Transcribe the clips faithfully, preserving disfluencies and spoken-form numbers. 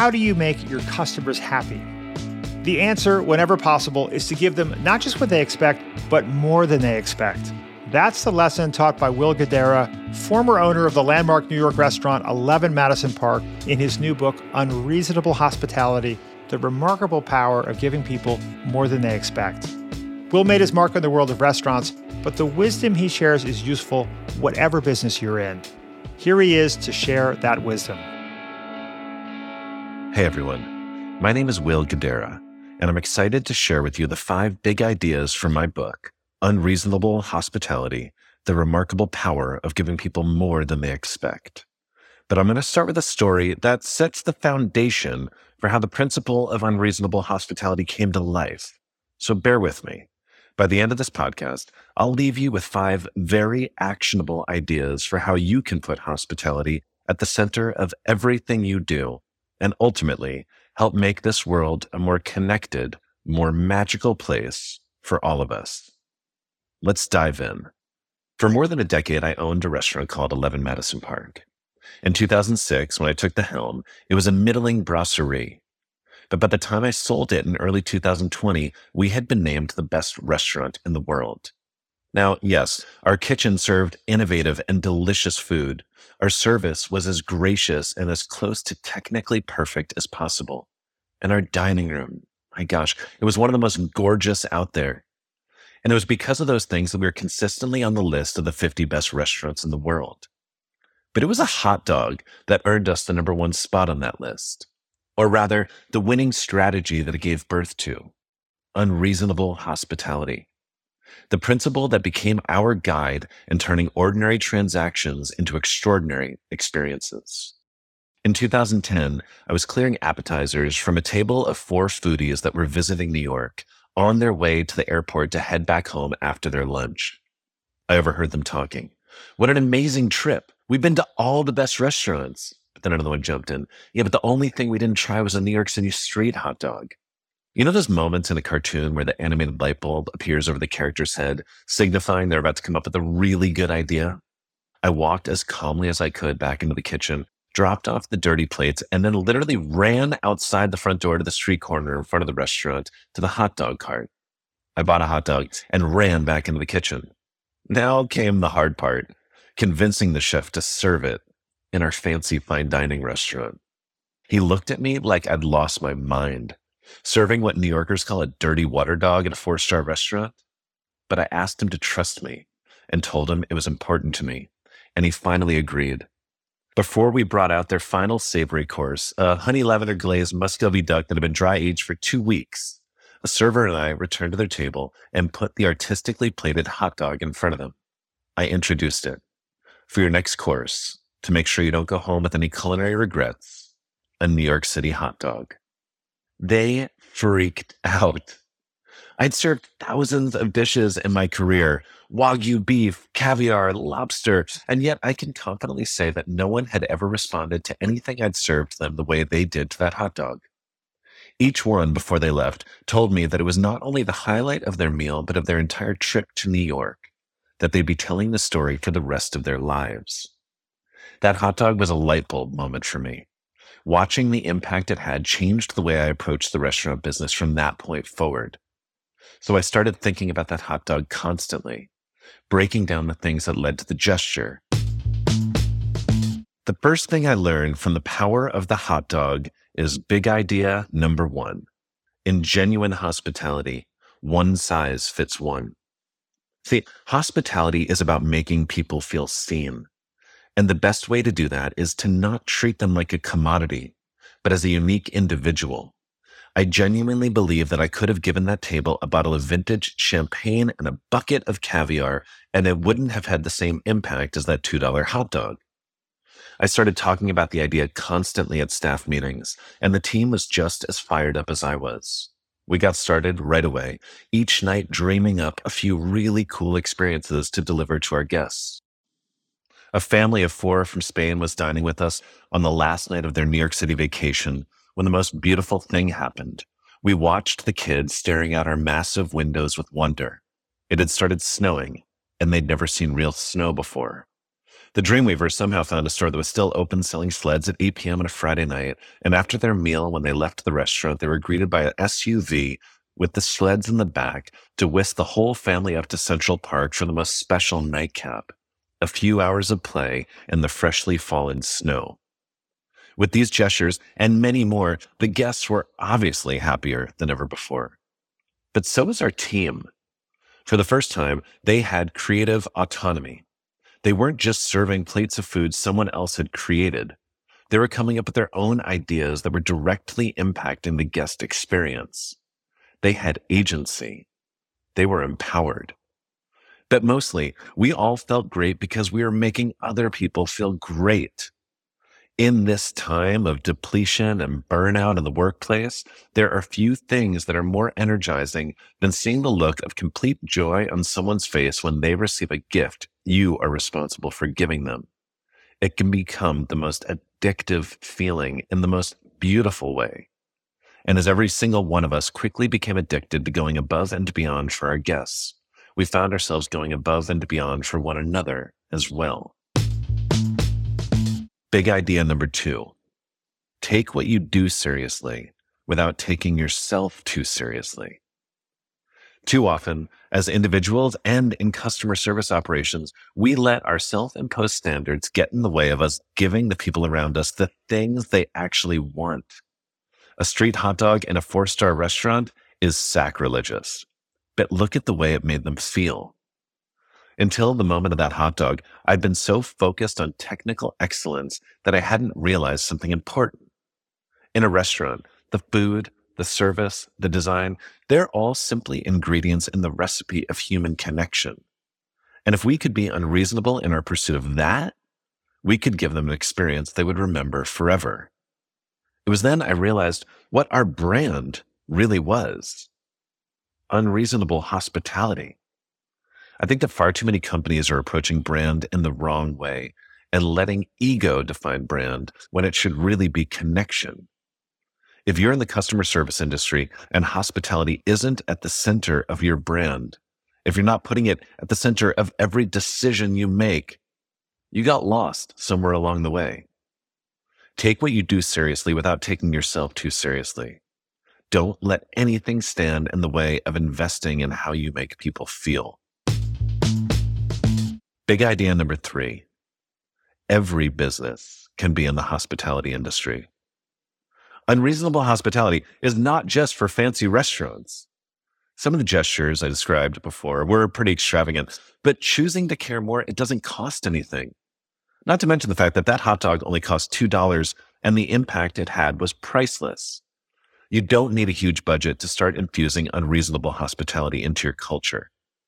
how do you make your customers happy? The answer, whenever possible, is to give them not just what they expect, but more than they expect. That's the lesson taught by Will Guidara, former owner of the landmark New York restaurant eleven Madison Park, in his new book, Unreasonable Hospitality: The Remarkable Power of Giving People More Than They Expect. Will made his mark in the world of restaurants, but the wisdom he shares is useful whatever business you're in. Here he is to share that wisdom. Hey everyone, my name is Will Guidara, and I'm excited to share with you the five big ideas from my book, Unreasonable Hospitality: The Remarkable Power of Giving People More Than They Expect. But I'm going to start with a story that sets the foundation for how the principle of unreasonable hospitality came to life. So bear with me. By the end of this podcast, I'll leave you with five very actionable ideas for how you can put hospitality at the center of everything you do, and ultimately help make this world a more connected, more magical place for all of us. Let's dive in. For more than a decade, I owned a restaurant called eleven Madison Park. In two thousand six, when I took the helm, it was a middling brasserie. But by the time I sold it in early two thousand twenty, we had been named the best restaurant in the world. Now, yes, our kitchen served innovative and delicious food. Our service was as gracious and as close to technically perfect as possible. And our dining room, my gosh, it was one of the most gorgeous out there. And it was because of those things that we were consistently on the list of the fifty best restaurants in the world. But it was a hot dog that earned us the number one spot on that list. Or rather, the winning strategy that it gave birth to: unreasonable hospitality. The principle that became our guide in turning ordinary transactions into extraordinary experiences. In two thousand ten, I was clearing appetizers from a table of four foodies that were visiting New York on their way to the airport to head back home after their lunch. I overheard them talking. "What an amazing trip. We've been to all the best restaurants." But then another one jumped in. "Yeah, but the only thing we didn't try was a New York City street hot dog." You know those moments in a cartoon where the animated light bulb appears over the character's head, signifying they're about to come up with a really good idea? I walked as calmly as I could back into the kitchen, dropped off the dirty plates, and then literally ran outside the front door to the street corner in front of the restaurant to the hot dog cart. I bought a hot dog and ran back into the kitchen. Now came the hard part: convincing the chef to serve it in our fancy fine dining restaurant. He looked at me like I'd lost my mind, serving what New Yorkers call a dirty water dog at a four-star restaurant. But I asked him to trust me and told him it was important to me, and he finally agreed. Before we brought out their final savory course, a honey lavender glazed Muscovy duck that had been dry aged for two weeks, a server and I returned to their table and put the artistically plated hot dog in front of them. I introduced it. For your next course, to make sure you don't go home with any culinary regrets, a New York City hot dog. They freaked out. I'd served thousands of dishes in my career: Wagyu beef, caviar, lobster, and yet I can confidently say that no one had ever responded to anything I'd served them the way they did to that hot dog. Each one, before they left, told me that it was not only the highlight of their meal, but of their entire trip to New York, that they'd be telling the story for the rest of their lives. That hot dog was a light bulb moment for me. Watching the impact it had changed the way I approached the restaurant business from that point forward. So I started thinking about that hot dog constantly, breaking down the things that led to the gesture. The first thing I learned from the power of the hot dog is big idea number one. In genuine hospitality, one size fits one. See, hospitality is about making people feel seen. And the best way to do that is to not treat them like a commodity, but as a unique individual. I genuinely believe that I could have given that table a bottle of vintage champagne and a bucket of caviar, and it wouldn't have had the same impact as that two dollar hot dog. I started talking about the idea constantly at staff meetings, and the team was just as fired up as I was. We got started right away, each night dreaming up a few really cool experiences to deliver to our guests. A family of four from Spain was dining with us on the last night of their New York City vacation when the most beautiful thing happened. We watched the kids staring out our massive windows with wonder. It had started snowing, and they'd never seen real snow before. The Dreamweavers somehow found a store that was still open selling sleds at eight p.m. on a Friday night, and after their meal, when they left the restaurant, they were greeted by an S U V with the sleds in the back to whisk the whole family up to Central Park for the most special nightcap, a few hours of play in the freshly fallen snow. With these gestures and many more, the guests were obviously happier than ever before. But so was our team. For the first time, they had creative autonomy. They weren't just serving plates of food someone else had created. They were coming up with their own ideas that were directly impacting the guest experience. They had agency. They were empowered. But mostly, we all felt great because we were making other people feel great. In this time of depletion and burnout in the workplace, there are few things that are more energizing than seeing the look of complete joy on someone's face when they receive a gift you are responsible for giving them. It can become the most addictive feeling in the most beautiful way. And as every single one of us quickly became addicted to going above and beyond for our guests, we found ourselves going above and beyond for one another as well. Big idea number two, take what you do seriously without taking yourself too seriously. Too often, as individuals and in customer service operations, we let our self-imposed standards get in the way of us giving the people around us the things they actually want. A street hot dog in a four-star restaurant is sacrilegious, but look at the way it made them feel. Until the moment of that hot dog, I'd been so focused on technical excellence that I hadn't realized something important. In a restaurant, the food, the service, the design, they're all simply ingredients in the recipe of human connection. And if we could be unreasonable in our pursuit of that, we could give them an experience they would remember forever. It was then I realized what our brand really was. Unreasonable hospitality. I think that far too many companies are approaching brand in the wrong way and letting ego define brand when it should really be connection. If you're in the customer service industry and hospitality isn't at the center of your brand, if you're not putting it at the center of every decision you make, you got lost somewhere along the way. Take what you do seriously without taking yourself too seriously. Don't let anything stand in the way of investing in how you make people feel. Big idea number three, every business can be in the hospitality industry. Unreasonable hospitality is not just for fancy restaurants. Some of the gestures I described before were pretty extravagant, but choosing to care more, it doesn't cost anything. Not to mention the fact that that hot dog only cost two dollars and the impact it had was priceless. You don't need a huge budget to start infusing unreasonable hospitality into your culture.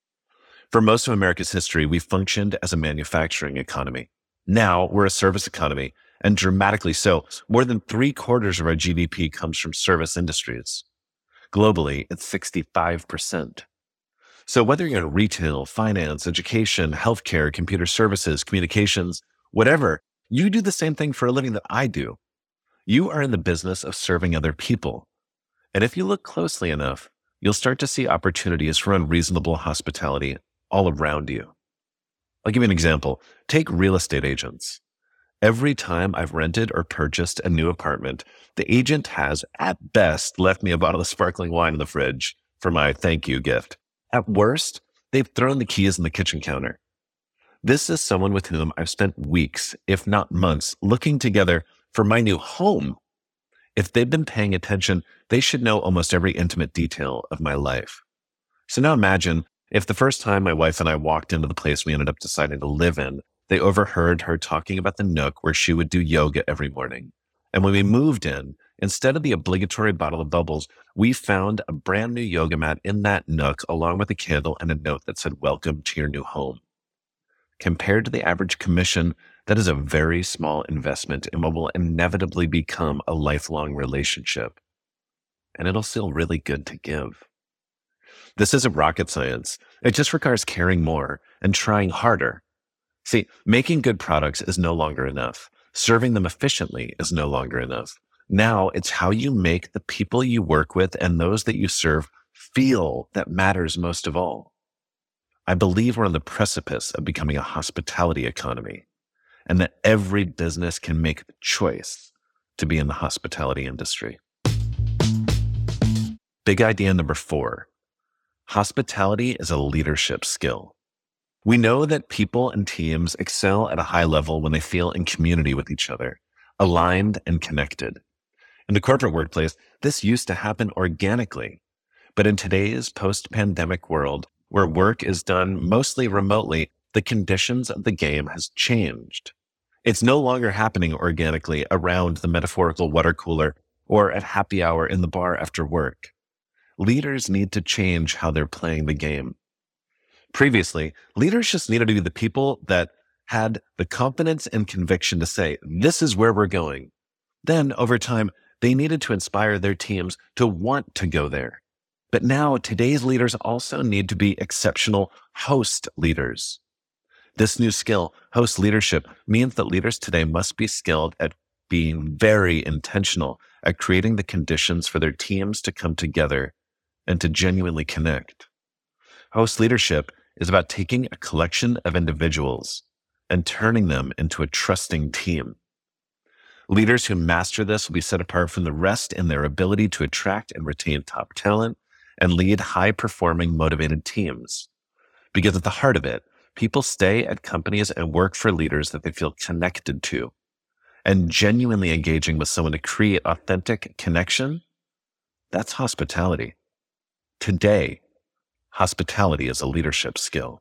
For most of America's history, we functioned as a manufacturing economy. Now we're a service economy, and dramatically so. More than three quarters of our G D P comes from service industries. Globally, it's sixty-five percent. So whether you're in retail, finance, education, healthcare, computer services, communications, whatever, you do the same thing for a living that I do. You are in the business of serving other people. And if you look closely enough, you'll start to see opportunities for unreasonable hospitality all around you. I'll give you an example. Take real estate agents. Every time I've rented or purchased a new apartment, the agent has, at best, left me a bottle of sparkling wine in the fridge for my thank you gift. At worst, they've thrown the keys in the kitchen counter. This is someone with whom I've spent weeks, if not months, looking together for my new home. If they've been paying attention, they should know almost every intimate detail of my life. So now imagine if the first time my wife and I walked into the place we ended up deciding to live in, they overheard her talking about the nook where she would do yoga every morning. And when we moved in, instead of the obligatory bottle of bubbles, we found a brand new yoga mat in that nook along with a candle and a note that said, "Welcome to your new home." Compared to the average commission, that is a very small investment in what will inevitably become a lifelong relationship. And it'll feel really good to give. This isn't rocket science. It just requires caring more and trying harder. See, making good products is no longer enough. Serving them efficiently is no longer enough. Now it's how you make the people you work with and those that you serve feel that matters most of all. I believe we're on the precipice of becoming a hospitality economy. and that every business can make the choice to be in the hospitality industry. Big idea number four. Hospitality is a leadership skill. We know that people and teams excel at a high level when they feel in community with each other, aligned and connected. In the corporate workplace, this used to happen organically. But in today's post-pandemic world, where work is done mostly remotely, the conditions of the game has changed. It's no longer happening organically around the metaphorical water cooler or at happy hour in the bar after work. Leaders need to change how they're playing the game. Previously, leaders just needed to be the people that had the confidence and conviction to say, this is where we're going. Then, over time, they needed to inspire their teams to want to go there. But now, today's leaders also need to be exceptional host leaders. This new skill, host leadership, means that leaders today must be skilled at being very intentional at creating the conditions for their teams to come together and to genuinely connect. Host leadership is about taking a collection of individuals and turning them into a trusting team. Leaders who master this will be set apart from the rest in their ability to attract and retain top talent and lead high-performing, motivated teams. Because at the heart of it, people stay at companies and work for leaders that they feel connected to. And genuinely engaging with someone to create authentic connection, that's hospitality. Today, hospitality is a leadership skill.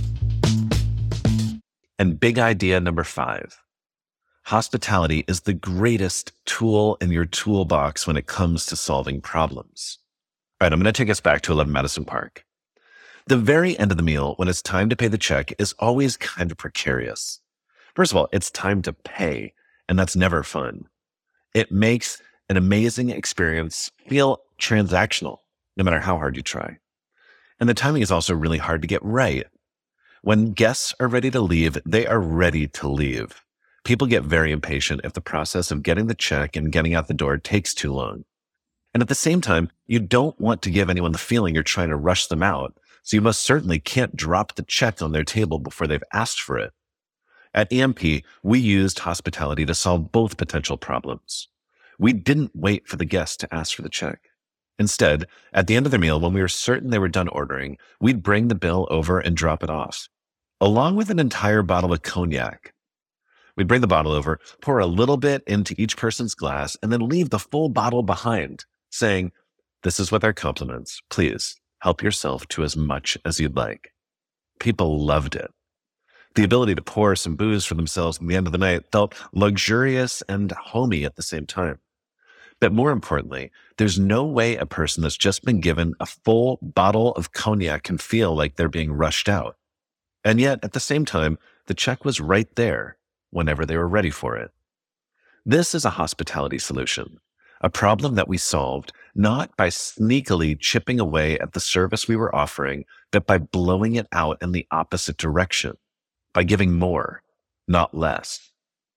And big idea number five. Hospitality is the greatest tool in your toolbox when it comes to solving problems. All right, I'm going to take us back to eleven Madison Park. The very end of the meal, when it's time to pay the check, is always kind of precarious. First of all, it's time to pay, and that's never fun. It makes an amazing experience feel transactional, no matter how hard you try. And the timing is also really hard to get right. When guests are ready to leave, they are ready to leave. People get very impatient if the process of getting the check and getting out the door takes too long. And at the same time, you don't want to give anyone the feeling you're trying to rush them out, so you most certainly can't drop the check on their table before they've asked for it. At E M P, we used hospitality to solve both potential problems. We didn't wait for the guest to ask for the check. Instead, at the end of their meal, when we were certain they were done ordering, we'd bring the bill over and drop it off, along with an entire bottle of cognac. We'd bring the bottle over, pour a little bit into each person's glass, and then leave the full bottle behind, saying, "This is with our compliments. Please help yourself to as much as you'd like." People loved it. The ability to pour some booze for themselves at the end of the night felt luxurious and homey at the same time. But more importantly, there's no way a person that's just been given a full bottle of cognac can feel like they're being rushed out. And yet, at the same time, the check was right there whenever they were ready for it. This is a hospitality solution, a problem that we solved not by sneakily chipping away at the service we were offering, but by blowing it out in the opposite direction, by giving more, not less.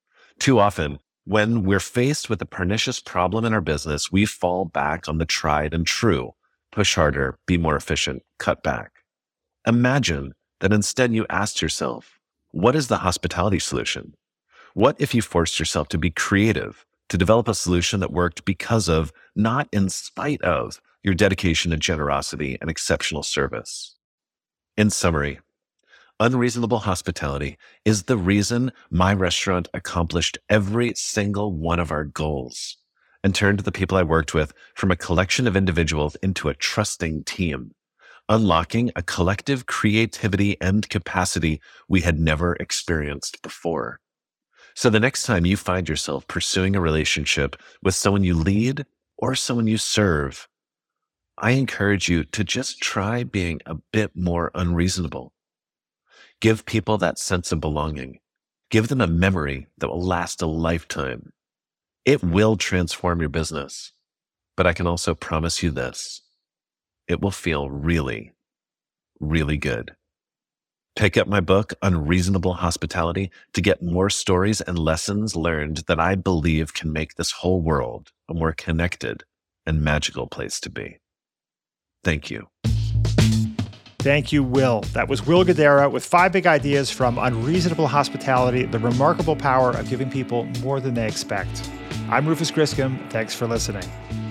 Too often, when we're faced with a pernicious problem in our business, we fall back on the tried and true. Push harder, be more efficient, cut back. Imagine that instead you asked yourself, what is the hospitality solution? What if you forced yourself to be creative, to develop a solution that worked because of, not in spite of, your dedication to generosity and exceptional service? In summary, unreasonable hospitality is the reason my restaurant accomplished every single one of our goals and turned the people I worked with from a collection of individuals into a trusting team, unlocking a collective creativity and capacity we had never experienced before. So the next time you find yourself pursuing a relationship with someone you lead or someone you serve, I encourage you to just try being a bit more unreasonable. Give people that sense of belonging. Give them a memory that will last a lifetime. It will transform your business, but I can also promise you this. It will feel really, really good. Pick up my book, Unreasonable Hospitality, to get more stories and lessons learned that I believe can make this whole world a more connected and magical place to be. Thank you. Thank you, Will. That was Will Guidara with five big ideas from Unreasonable Hospitality, the remarkable power of giving people more than they expect. I'm Rufus Griscom. Thanks for listening.